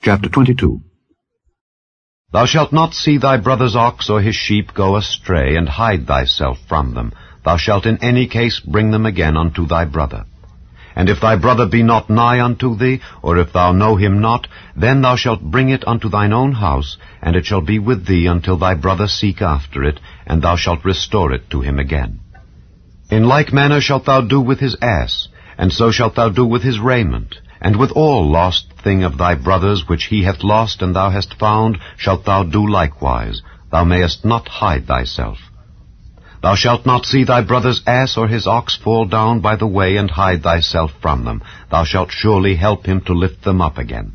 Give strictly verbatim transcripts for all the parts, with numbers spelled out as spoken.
Chapter twenty-two. Thou shalt not see thy brother's ox or his sheep go astray, and hide thyself from them. Thou shalt in any case bring them again unto thy brother. And if thy brother be not nigh unto thee, or if thou know him not, then thou shalt bring it unto thine own house, and it shall be with thee until thy brother seek after it, and thou shalt restore it to him again. In like manner shalt thou do with his ass, and so shalt thou do with his raiment. And with all lost thing of thy brother's which he hath lost and thou hast found, shalt thou do likewise. Thou mayest not hide thyself. Thou shalt not see thy brother's ass or his ox fall down by the way, and hide thyself from them. Thou shalt surely help him to lift them up again.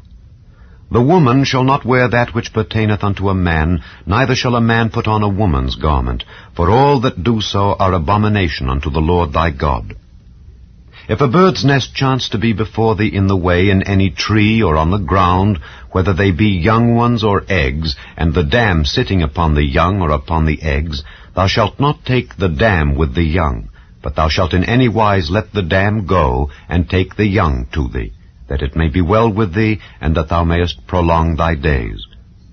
The woman shall not wear that which pertaineth unto a man, neither shall a man put on a woman's garment, for all that do so are abomination unto the Lord thy God. If a bird's nest chance to be before thee in the way, in any tree or on the ground, whether they be young ones or eggs, and the dam sitting upon the young or upon the eggs, thou shalt not take the dam with the young, but thou shalt in any wise let the dam go, and take the young to thee, that it may be well with thee, and that thou mayest prolong thy days.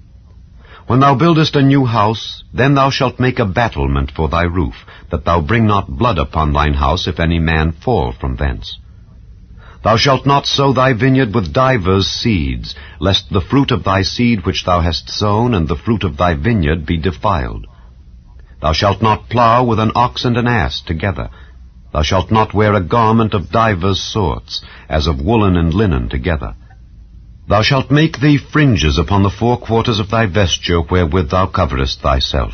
When thou buildest a new house, then thou shalt make a battlement for thy roof, that thou bring not blood upon thine house, if any man fall from thence. Thou shalt not sow thy vineyard with divers seeds, lest the fruit of thy seed which thou hast sown and the fruit of thy vineyard be defiled. Thou shalt not plow with an ox and an ass together. Thou shalt not wear a garment of divers sorts, as of woolen and linen together. Thou shalt make thee fringes upon the four quarters of thy vesture, wherewith thou coverest thyself.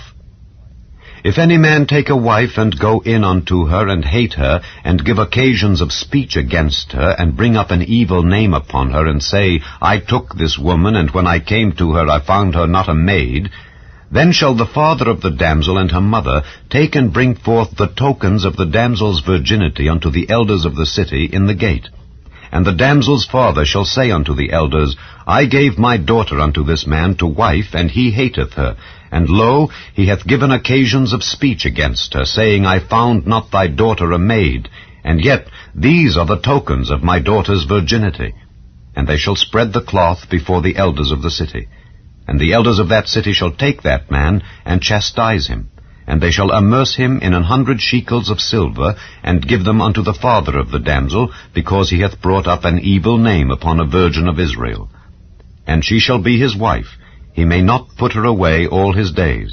If any man take a wife, and go in unto her, and hate her, and give occasions of speech against her, and bring up an evil name upon her, and say, I took this woman, and when I came to her I found her not a maid, then shall the father of the damsel and her mother take and bring forth the tokens of the damsel's virginity unto the elders of the city in the gate. And the damsel's father shall say unto the elders, I gave my daughter unto this man to wife, and he hateth her. And lo, he hath given occasions of speech against her, saying, I found not thy daughter a maid. And yet these are the tokens of my daughter's virginity. And they shall spread the cloth before the elders of the city. And the elders of that city shall take that man, and chastise him. And they shall amerce him in an hundred shekels of silver, and give them unto the father of the damsel, because he hath brought up an evil name upon a virgin of Israel. And she shall be his wife. He may not put her away all his days.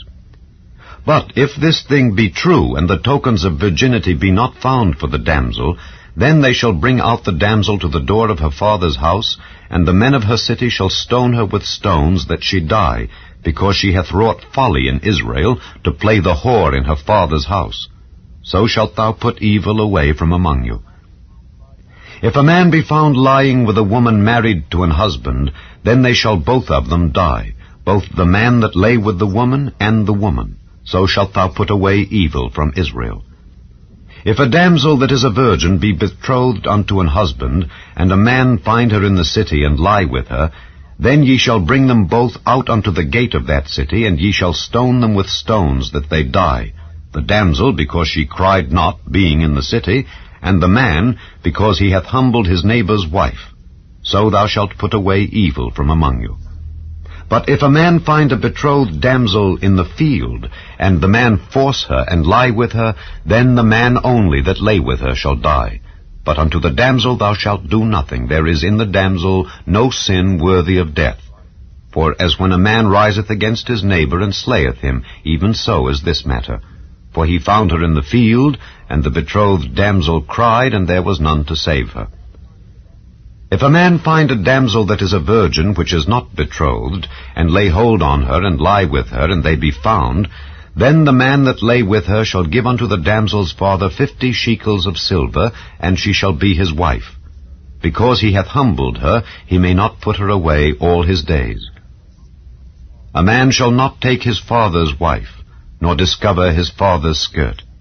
But if this thing be true, and the tokens of virginity be not found for the damsel, then they shall bring out the damsel to the door of her father's house, and the men of her city shall stone her with stones, that she die, because she hath wrought folly in Israel, to play the whore in her father's house. So shalt thou put evil away from among you. If a man be found lying with a woman married to an husband, then they shall both of them die, both the man that lay with the woman and the woman. So shalt thou put away evil from Israel. If a damsel that is a virgin be betrothed unto an husband, and a man find her in the city, and lie with her, then ye shall bring them both out unto the gate of that city, and ye shall stone them with stones, that they die, the damsel because she cried not, being in the city, and the man because he hath humbled his neighbour's wife. So thou shalt put away evil from among you. But if a man find a betrothed damsel in the field, and the man force her, and lie with her, then the man only that lay with her shall die. But unto the damsel thou shalt do nothing. There is in the damsel no sin worthy of death. For as when a man riseth against his neighbour, and slayeth him, even so is this matter. For he found her in the field, and the betrothed damsel cried, and there was none to save her. If a man find a damsel that is a virgin, which is not betrothed, and lay hold on her, and lie with her, and they be found, then the man that lay with her shall give unto the damsel's father fifty shekels of silver, and she shall be his wife. Because he hath humbled her, he may not put her away all his days. A man shall not take his father's wife, nor discover his father's skirt.